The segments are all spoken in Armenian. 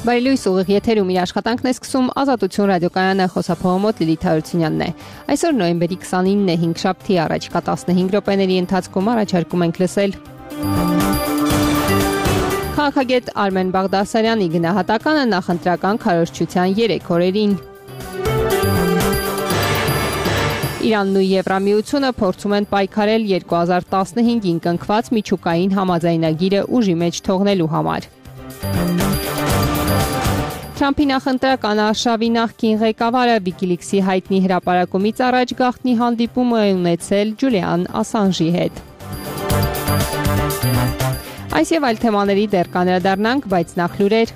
Բարելույս ուղիղ եթերում իր աշխատանքն է սկսում Ազատություն ռադիոկայանը, խոսափողը մոտ Լիլիթ Հարությունյանն է։ Այսօր նոյեմբերի 29-ն է, 5 շաբթի, առաջիկա 15 րոպեների ընթացքում առաջարկում ենք լսել քաղաքագետ Արմեն Բաղդասարյանի գնահատականը նախընտրական քարոզչության 3 օրերին։ Իրանն ու Եվրամիությունը փորձում են պայքարել 2015-ին կնքված միջուկային համաձայնագիրը ուժի մեջ թողնելու համար։ Թրամփի նախընտրական արշավի նախկին ղեկավարը WikiLeaks-ի հայտնի հրապարակումից առաջ գաղտնի հանդիպում է ունեցել Ջուլիան Ասանժի հետ։ Այս եւ այլ թեմաների դեռ կանդրադառնանք, բայց նախ լուրեր։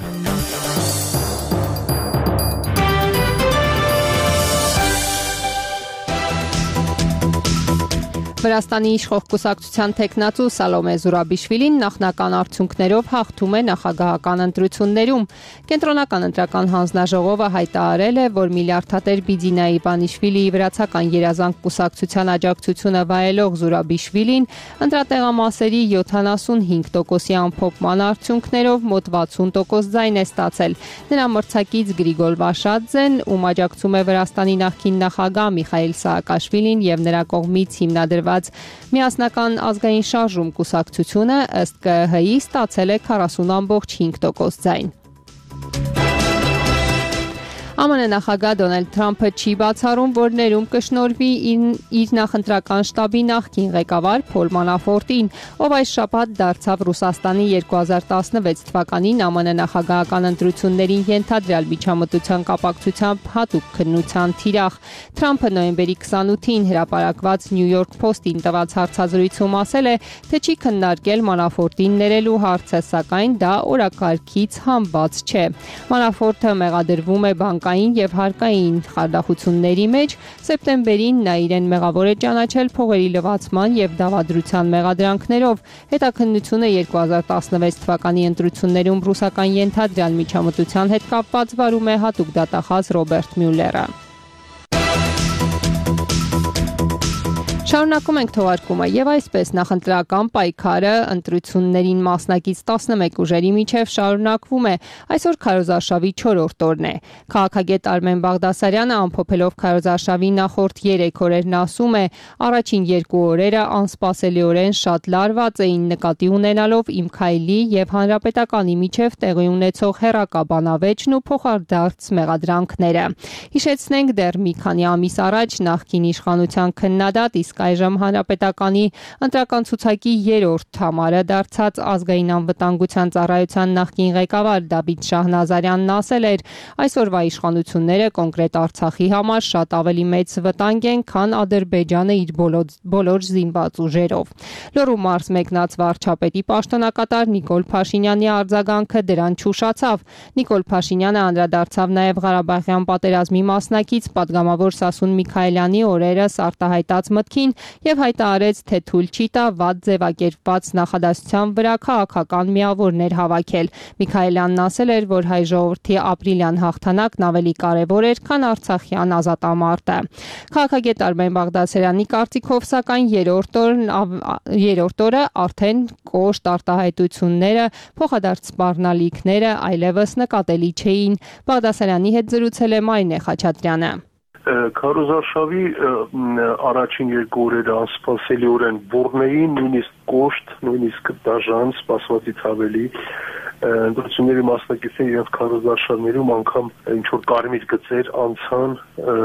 Վրաստանի իշխող կուսակցության տեխնացու Սալոմե Զուրաբիշվիլին նախնական արդյունքներով հաղթում է նախագահական ընտրություններում։ Կենտրոնական ընտրական հանձնաժողովը հայտարարել է, որ միլիարդատեր Բիձինայի Բանիշվիլիի վրացական երազանք կուսակցության աջակցությունը վայելող Զուրաբիշվիլին ընտրատեղամասերի 75%-ի ամփոփման արդյունքներով մոտ 60% ձայն է ստացել։ Նրա մրցակից Գրիգոր Վաշադզեն, ում աջակցում է Վրաստանի նախկին նախագահ Միխայիլ Սաակաշվիլին եւ նրա կողմից հիմնադրված Միասնական ազգային շարժում կուսակցությունը ըստ ԿԸՀ-ի ստացել է 40.5% ձայն։ ԱՄՆ նախագահ Դոնալդ Թրամփը չի բացառում, որ ներում կշնորհվի իր նախընտրական շտաբի նախկին ղեկավար Փոլ Մանաֆորտին, ով այս շաբաթ դարձավ Ռուսաստանի 2016 թվականին ԱՄՆ նախագահական ընտրություններին ենթադրյալ միջամտության կապակցությամբ հատուկ քննության թիրախ։ Թրամփը նոյեմբերի 28-ին հրապարակված New York Post-ին տված հարցազրույցում ասել է, թե չի քննարկել Մանաֆորտին ներելու հարցը, սակայն դա օրակարգից հանված չէ։ Մանաֆորտը մեղադրվում է բանկային եւ հարկային խարդախությունների մեջ։ Սեպտեմբերին նա իրեն մեղավոր է ճանաչել փողերի լվացման եւ դավադրության մեղադրանքներով։ Հետաքննությունը 2016 թվականի ընտրություններում ռուսական ենթադրյալ միջամտության հետ կապված վարում է հատուկ դատախազ Ռոբերտ Մյուլլերը։ Շարունակում ենք թողարկումը եւ այսպես նախընտրական պայքարը ընտրություններին մասնակից 11 ուժերի միջև շարունակվում է։ Այսօր քարոզարշավի 4-րդ օրն է։ Քաղաքագետ Արմեն Բաղդասարյանը ամփոփելով քարոզարշավի նախորդ 3 օրերն ասում է, առաջին 2 օրերը անսպասելիորեն շատ լարված էին, նկատի ունենալով Իմ քայլի եւ հանրապետականի միջև տեղի ունեցող հերակա բանավեճն ու փոխադարձ մեղադրանքները։ Հիշեցնենք, դեռ մի քանի ամիս առաջ նախկին իշխանության քննադատ իսկ այժմ հանրապետականի ընտրական ցուցակի 3-րդ համարը դարձած ազգային անվտանգության ծառայության նախկին ղեկավար Դավիթ Շահնազարյանն ասել էր, այսօրվա իշխանությունները կոնկրետ Արցախի համար շատ ավելի մեծ վտանգ են, քան Ադրբեջանը իր բոլոր զինված ուժերով։ Լոռու մարզ մեկնած վարչապետի պաշտոնակատար Նիկոլ Փաշինյանի արձագանքը դրան չուշացավ։ Նիկոլ Փաշինյանը անդրադարձավ նաև Ղարաբաղյան պատերազմի մասնակից պատգամավոր Սասուն Միքայելյանի օրերս արտահայտած մտքին եւ հայտարարեց, թե թույլ չի տա վատ ձևակերպված նախադասության վրա քաղաքական միավորներ հավաքել։ Միքայելյանն ասել էր, որ հայ ժողովրդի ապրիլյան հաղթանակն ավելի կարևոր էր, քան Արցախյան ազատամարտը։ Քաղաքագետ Արմեն Բաղդասարյանի կարծիքով, սակայն երրորդ օրը արդեն կոշտ արտահայտությունները, փոխադարձ սպառնալիքները այլևս նկատելի չէին։ Բաղդասարյանի հետ զրուցել է Մարինե Խաչատրյանը։ Քարոզարշավի առաջին 2 օրերը անսպասելիորեն բուռն էին, նույնիսկ կոշտ, նույնիսկ դաժան, սպասվածից ավելի։ Ընտրությունների մասնակիցները իրենց քարոզարշավներում անգամ ինչ-որ կարմիր գծեր անցան,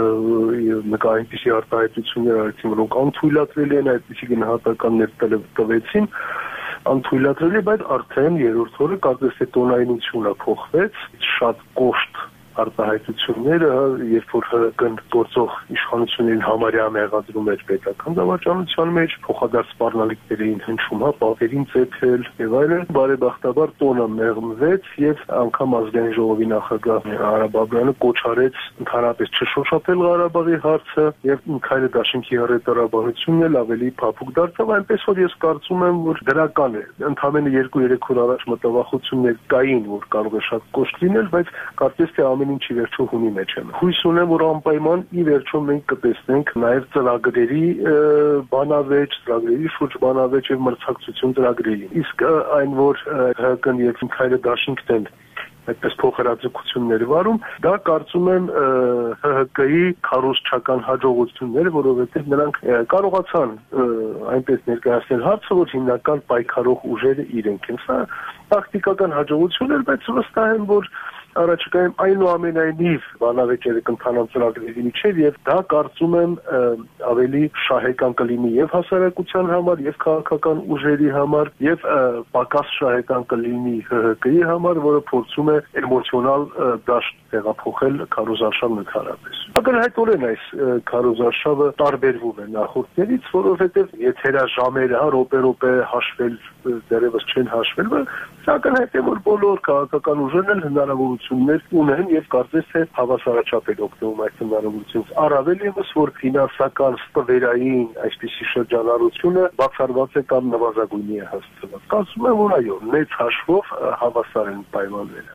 այնպիսի արտահայտություններ արեցին, որոնք անթույլատրելի են, այդպիսի գնահատականներ տվեցին, անթույլատրելի, բայց արդեն երրորդ օրը կարծես թե տոնայնությունը փոխվեց, շատ կոշտ արտահայտությունները, երբ որ ՀԿ-ն գործող իշխանություններին համարյա մեղադրում էր պետական դավաճանության մեջ, փոխադարձ սպառնալիքներ էին հնչում, պատերին ծեփել եւ այլն, բարեբախտաբար տոնը մեղմվեց եւ անգամ ազգային ժողովի նախագահ Արա Բաբայանը կոչ արեց ընդհանրապես չշոշափել Ղարաբաղի հարցը եւ Միքայել Դաշինքի հռետորաբանությունն էլ ավելի փափուկ դարձավ, այնպես որ ես կարծում եմ, որ դրական է։ Ընդամենը 2-3 օր առաջ մտավախություններ կային, որ կարող է շատ կոշտ լինել, բայց կարծես թե ամեն ինչի վերջո հունի մեջ եմ։ Հույս ունեմ, որ անպայման ի վերջո մենք կտեսնենք նաև ծրագրերի բանավեճ, ծրագրերի շուրջ բանավեճ եւ մրցակցություն ծրագրերի։ Իսկ այն, որ ՀԿ-ն եւ Միքայել Դաշինքն այդպես փոխհրաձգություններ վարում, դա կարծում եմ ՀՀԿ-ի քարոզչական հաջողություններ, որովհետև նրանք կարողացան այնպես ներկայացնել հարցը, որ հիմնական պայքարող ուժերը իրենք են։ Սա տակտիկական հաջողություն էր, բայց վստահ եմ, որ առաջիկայում այնուամենայնիվ բանավեճերը կընթանան ծրագրերի միջև եւ դա կարծում եմ ավելի շահեկան կլինի եւ հասարակության համար եւ քաղաքական ուժերի համար եւ պակաս շահեկան կլինի ՀՀԿ-ի համար, որը փորձում է էմոցիոնալ դաշտ տեղափոխել քարոզարշավ նկարապես։ Ակնհայտորեն այս քարոզարշավը տարբերվում է նախորդներից, որովհետեւ եթերաժամերը րոպե-րոպե հաշվել դեռևս չեն հաշվել, բայց ակնհայտ է, որ բոլոր քաղաքական ուժերն են հնարավորություններ ունեն եւ կարծես թե հավասարաչափ են օգտվում այդ հնարավորությունից։ Առավել եւս, որ ֆինանսական ստվերային այսպիսի շրջանառությունը բացառված է կամ նվազագույնի է հասցված։ Կարծում եմ, որ այո, մեծ հաշվով հավասար են պայմանները։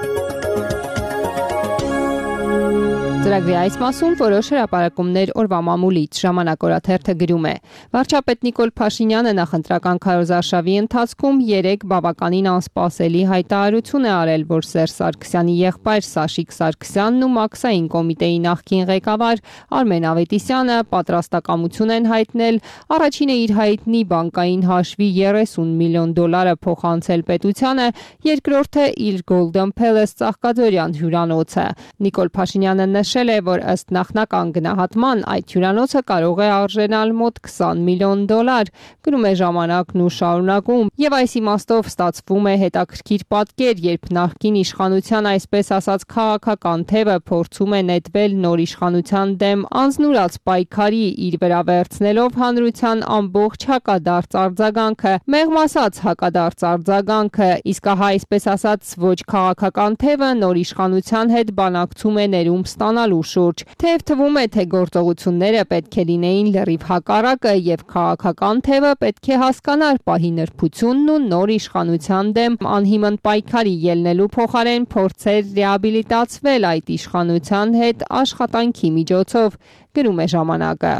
Ծրագրի այս մասում որոշ հրապարակումներ օրվա մամուլից ժամանակ օրաթերթը գրում է. Վարչապետ Նիկոլ Փաշինյանը նախընտրական քարոզարշավի ընթացքում 3 բավականին անսպասելի հայտարարություն է արել, որ Սերժ Սարգսյանի եղբայր Սաշիկ Սարգսյանն ու Մաքսային կոմիտեի նախկին ղեկավար Արմեն Ավետիսյանը պատրաստակամություն են հայտնել առաջինը իր հայտնի բանկային հաշվի $30 միլիոն փոխանցել պետությանը, երկրորդը իր Golden Palace ծաղկաձորյան հյուրանոցը։ Նիկոլ Փաշինյանը նշել է, որ ըստ նախնական գնահատման այդ հյուրանոցը կարող է արժենալ մոտ $20 միլիոն, գրում է Ժամանակն ու շարունակում, եւ այս իմաստով ստացվում է հետաքրքիր պատկեր, երբ նախկին իշխանության այսպես ասած քաղաքական թևը փորձում է նետվել նոր իշխանության դեմ անձնուրաց պայքարի, իր վրա վերցնելով հանրության ամբողջ հակադարձ արձագանքը, մեղմ ասած հակադարձ արձագանքը, իսկ ահա այսպես ասած ոչ քաղաքական թևը նոր իշխանության հետ բանակցում է ներում ստանալու շուրջ։ Թեև թվում է, թե գործողությունները պետք է լինեին լրիվ հակառակը եւ քաղաքական թևը պետք է հասկանար պահի նրբությունն ու նոր իշխանության դեմ անհիմն պայքարի ելնելու փոխարեն փորձեր ռեաբիլիտացվել այդ իշխանության հետ աշխատանքի միջոցով, գրում է Ժամանակը։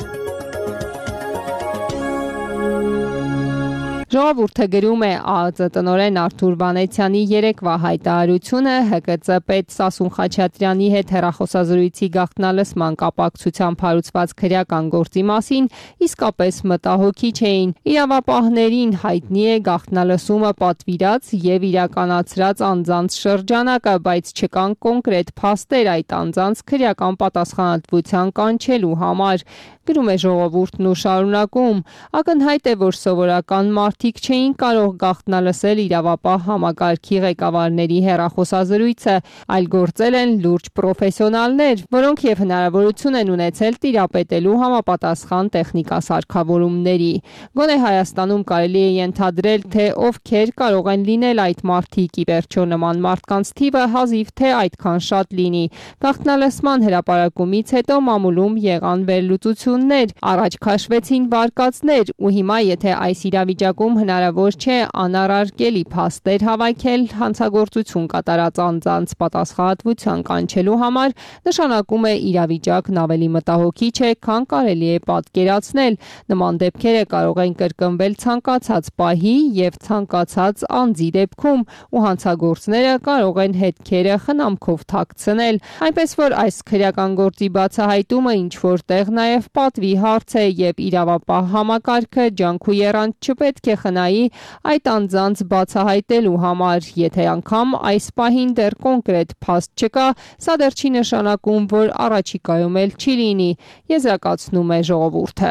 Ժողովուրդը գրում է ԱԱԾ տնօրեն Արթուր Վանեցյանի երեկվա հայտարարությունը ՀԿԾ պետ Սասուն Խաչատրյանի հետ հեռախոսազրույցի գաղտնալսման կապակցությամբ հարուցված քրեական գործի մասին իսկապես մտահոգիչ էին։ Իրավապահներին հայտնի է գաղտնալսումը պատվիրած եւ իրականացրած անձանց շրջանակը, բայց չկան կոնկրետ փաստեր այդ անձանց քրեական պատասխանատվության կանչելու համար, գրում է Ժողովուրդն ու շարունակում։ Ակնհայտ է, որ սովորական մարդիկ չէին կարող գաղտնալսել իրավապահ համակարգի ղեկավարների հեռախոսազրույցը, այլ գործել են լուրջ պրոֆեսիոնալներ, որոնք եւ հնարավորություն են ունեցել տիրապետելու համապատասխան տեխնիկասարքավորումների։ Գոնե Հայաստանում կարելի է ենթադրել, թե ովքեր կարող են լինել այդ մարդիկ, ի վերջո նման մարդկանց թիվը հազիվ թե այդքան շատ լինի։ Գաղտնալսման հրապարակումից հետո մամուլում եղան վերլուծություններ, առաջ քաշվեցին վարկածներ ու հիմա եթե այս իրավիճակում հնարավոր չէ անառարկելի փաստեր հավաքել հանցագործություն կատարած անձանց պատասխանատվության կանչելու համար, նշանակում է իրավիճակն ավելի մտահոգիչ է, քան կարելի է պատկերացնել։ Նման դեպքերը կարող են կրկնվել ցանկացած պահի եւ ցանկացած անձի դեպքում ու հանցագործները կարող են հետքերը խնամքով թաքցնել, այնպես որ այս քրեական գործի բացահայտումը ինչ որտեղ նաեւ պատվի հարց է եւ իրավապահ համակարգը ջանք ու եռանդ չպետք է խնայի այդ անձանց բացահայտելու համար, եթե անգամ այս պահին դեռ կոնկրետ փաստ չկա, սա դեռ չի նշանակում, որ առաջիկայում էլ չի լինի, եզրակացնում է Ժողովուրդը։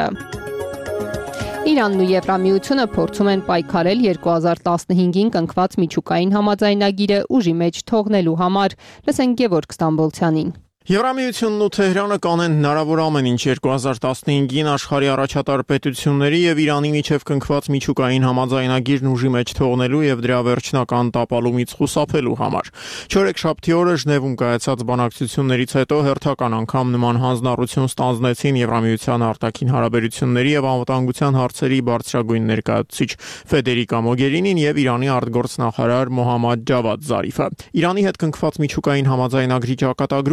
Իրանն ու Եվրամիությունը փորձում են պայքարել 2015-ին կնքված միջուկային համաձայնագիրը ուժի մեջ թողնելու համար, լսենք Գևորգ Ստամբոլցյանին։ Եվրամիությունն ու Թեհրանը կանեն հնարավոր ամեն ինչ 2015-ին աշխարհի առաջատար պետությունների եւ Իրանի միջև կնքված միջուկային համաձայնագիրն ուժի մեջ թողնելու եւ դրա վերջնական տապալումից խուսափելու համար։ Չորեքշաբթի օրը Ժնևում կայացած բանակցություններից հետո հերթական անգամ նման հանձնառություն ստանձնեցին Եվրամիության արտաքին հարաբերությունների եւ անվտանգության հարցերի բարձրագույն ներկայացուցիչ Ֆեդերիկա Մոգերինին եւ Իրանի արտգործնախարար Մոհամմադ Ջավադ Զարիֆը։ Իրանի հետ կնքված միջուկային համաձայնագրի ճակատագրում որոշ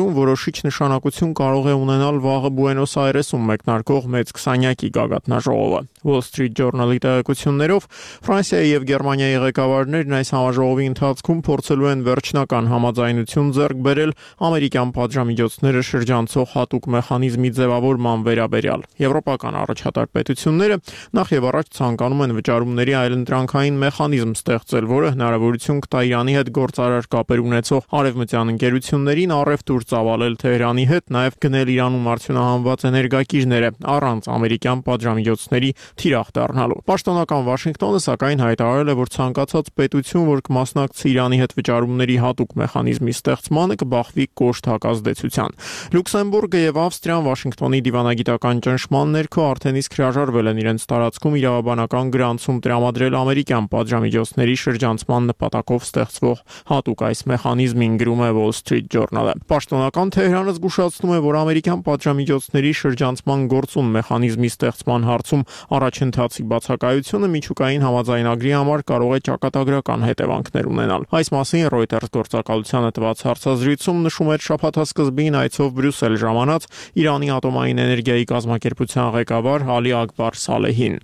որոշիչ նշանակություն կարող է ունենալ վաղը Բուենոս Այրեսում մեկնարկող մեծ 20-յակի գագաթնաժողովը։ Wall Street Journal-ի տեղեկություններով Ֆրանսիայի եւ Գերմանիայի ղեկավարներն այս համաժողովի ընթացքում փորձելու են վերջնական համաձայնություն ձեռք բերել ամերիկյան պատժամիջոցները շրջանցող հատուկ մեխանիզմի ձևավորման վերաբերյալ։ Եվրոպական առաջատար պետությունները նախ եւ առաջ ցանկանում են վճարումների այլընտրանքային մեխանիզմ ստեղծել, որը հնարավորություն կտա Իրանի հետ գործարար կապեր ունեցող արևմտյան ընկերություններին առևտուր ծավալել Թեհրանի հետ, նաեւ գնել Իրանում արդյունահանված էներգակիրները առանց ամերիկյան պատժամիջոցների թիրախ դառնալու։ Պաշտոնական Վաշինգտոնը սակայն հայտարարել է, որ ցանկացած պետություն, որ կմասնակցի Իրանի հետ վճարումների հատուկ մեխանիզմի ստեղծմանը, կբախվի կոշտ հակազդեցության։ Լյուքսեմբուրգը եւ Ավստրիան Վաշինգտոնի դիվանագիտական ճնշման ներքո արդեն իսկ հրաժարվել են իրենց տարածքում իրավաբանական գրանցում տրամադրել ամերիկյան պատժամիջոցների շրջանցման նպատակով ստեղծվող հատուկ այս մեխանիզմին, գրում է Wall Street Journal-ը։ Պաշտոնական Թեհրանը զգուշացնում է, որ ամերիկյան պատժամիջոցների շրջանցման գործուն մեխանիզմի ստեղծման հարցում առաջընթացի բացակայությունը միջուկային համաձայնագրի համար կարող է ճակատագրական հետևանքներ ունենալ։ Այս մասին Reuters գործակալությանը տված հարցազրույցում նշում էր շաբաթասկզբին այցով Բրյուսել ժամանած Իրանի ատոմային էներգիայի կազմակերպության ղեկավար Ալի Ակբար Սալեհին։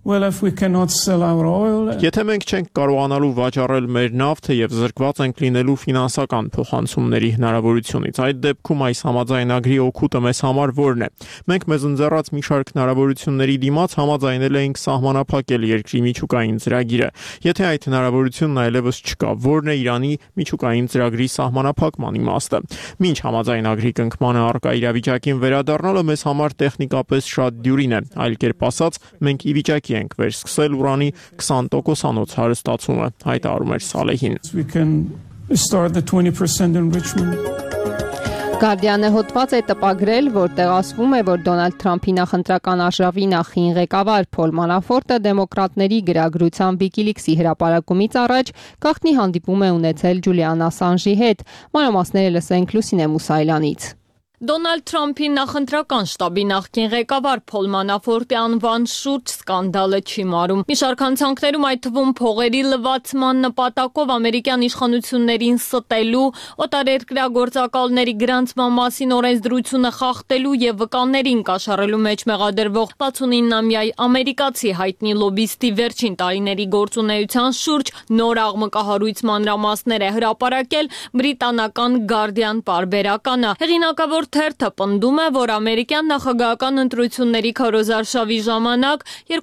Եթե մենք չենք կարողանալու վաճառել մեր նավթը եւ զրկված ենք լինելու ֆինանսական փոխանցումների հնարավորությունից, այդ դեպքում այս համաձայնագրի օգուտը մեզ համար որն է։ Մենք մեզ ընձեռած մի շարք հնարավորությունների դիմաց համաձայնել էինք սահմանափակել երկրի միջուկային ծրագիրը։ Եթե այդ հնարավորությունն այլևս չկա, որն է Իրանի միջուկային ծրագրի սահմանափակման իմաստը։ Մինչ համաձայնագրի կնքմանը առկա իրավիճակին վերադառնալը մեզ համար տեխնիկապես շատ դյուրին է, այլ կերպ ասած, մենք ի վիճակի ենք վերսկսել ուրանի 20%-անոց հարստացումը, հայտարարում էր Սալեհին։ Guardian-ը հոդված է տպագրել, որտեղ ասվում է, որ Դոնալդ Թրամփի նախընտրական արժավի նախին ղեկավար Փոլ Մանաֆորտը դեմոկրատների գրագրության WikiLeaks-ի հրապարակումից առաջ գաղտնի հանդիպում է ունեցել Ջուլիան Ասանժի հետ։ Մանրամասները լսենք Լուսինե Մուսայելյանից։ Դոնալդ Թրամփի նախընտրական շտաբի նախկին ղեկավար Փոլ Մանաֆորտի անվան շուրջ սկանդալը չի մարում։ Մի շարք հանցանքներում, այդ թվում փողերի լվացման նպատակով ամերիկյան իշխանություններին ստելու, օտարերկրյա գործակալների գրանցման մասին օրենսդրությունը խախտելու եւ վկաներին կաշառելու մեջ մեղադրվող 69-ամյա ամերիկացի հայտնի լոբիստի վերջին տարիների գործունեության շուրջ նոր աղմկահարույց մանրամասներ է հրապարակել բրիտանական Guardian պարբերականը։ Հեղինակավոր թերթը պնդում է, որ ամերիկյան նախագահական ընտրությունների քարոզարշավի ժամանակ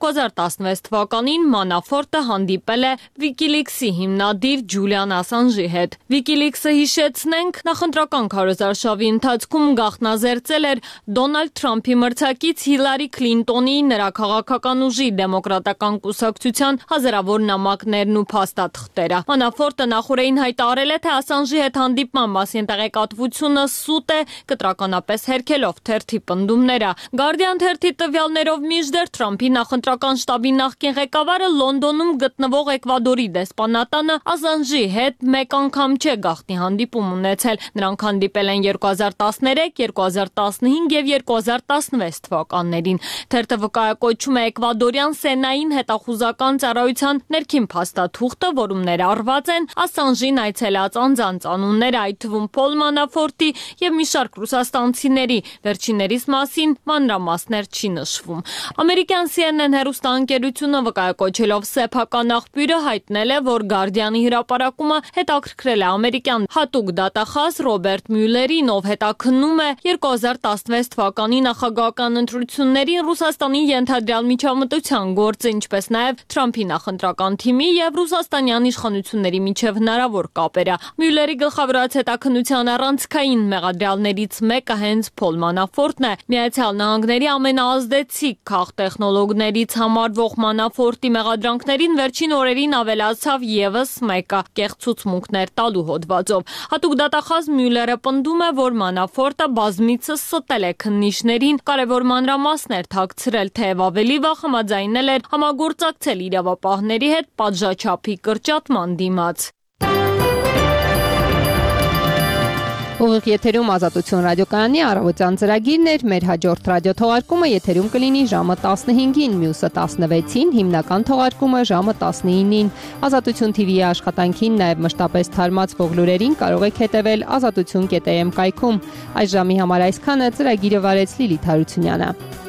2016 թվականին Մանաֆորտը հանդիպել է WikiLeaks-ի հիմնադիր Ջուլիան Ասանժի հետ։ WikiLeaks-ը, հիշեցնենք, նախընտրական քարոզարշավի ընթացքում գաղտնազերծել էր Դոնալդ Թրամփի մրցակից Հիլարի Քլինտոնի, նրա քաղաքական ուժի դեմոկրատական կուսակցության հազարավոր նամակներն ու փաստաթղթերը։ Մանաֆորտը նախորդին հայտարարել է, թե Ասանժի հետ հանդիպման մասին տեղեկատվությունը սուտ է, կտրականապես հերքելով թերթի պնդումները։ Guardian թերթի տվյալներով մինչդեռ Թրամփի նախընտրական շտաբի նախկին ղեկավարը Լոնդոնում գտնվող Էկվադորի դեսպանատանը Ասանժի հետ մեկ անգամ չէ գաղտնի հանդիպում ունեցել։ Նրանք հանդիպել են 2013, 2015 եւ 2016 թվականներին։ Թերթը վկայակոչում է էկվադորյան Սենային հետախուզական ծառայության ներքին փաստաթուղթը, որում ներառված են Ասանժին այցելած անձանց անունները, այդ թվում Փոլ Մանաֆորտի եւ մի շարք ռուսաստանցիների, վերջիններիս մասին մանրամասներ չի նշվում։ Ամերիկյան CNN հեռուստաընկերությունը վկայակոչելով սեփական աղբյուրը հայտնել է, որ Guardian-ի հրապարակումը հետաքրքրել է ամերիկյան հատուկ դատախազ Ռոբերտ Մյուլերին, ով հետաքննում է 2016 թվականի նախագահական ընտրություններին Ռուսաստանի ենթադրյալ միջամտության գործը, ինչպես նաև Թրամփի նախընտրական թիմի եւ ռուսաստանյան իշխանությունների միջև հնարավոր կապերը։ Մյուլերի գլխավորած հետաքննության առանցքային մեղադրյալներից մեկը հենց Փոլ Մանաֆորտն է։ Միացյալ Նահանգների ամենաազդեցիկ քաղտեխնոլոգներից համարվող Մանաֆորտի մեղադրանքներին վերջին օրերին ավելացավ եւս մեկը՝ կեղծուցմունքներ տալու հոդվածով։ Հատուկ դատախազ Մյուլերը պնդում է, որ Մանաֆորտը բազմիցս ստել է քննիչներին, կարևոր մանրամասներ թաքցրել, թեև ավելի վաղ համաձայնել էր համագործակցել իրավապահների հետ պատժաչափի կրճատման դիմաց։ Ուղիղ եթերում Ազատություն ռադիոկայանի առավոտյան ծրագիրն էր, մեր հաջորդ ռադիոթողարկումը եթերում կլինի ժամը 15-ին, մյուսը 16-ին, հիմնական թողարկումը ժամը 19-ին։ Ազատություն TV-ի աշխատանքին, նաև մշտապես թարմացվող լուրերին կարող եք հետևել azatutun.am կայքում։ Այս ժամի համար այսքանը, ծրագիրը վարեց Լիլիթ Հարությունյանը։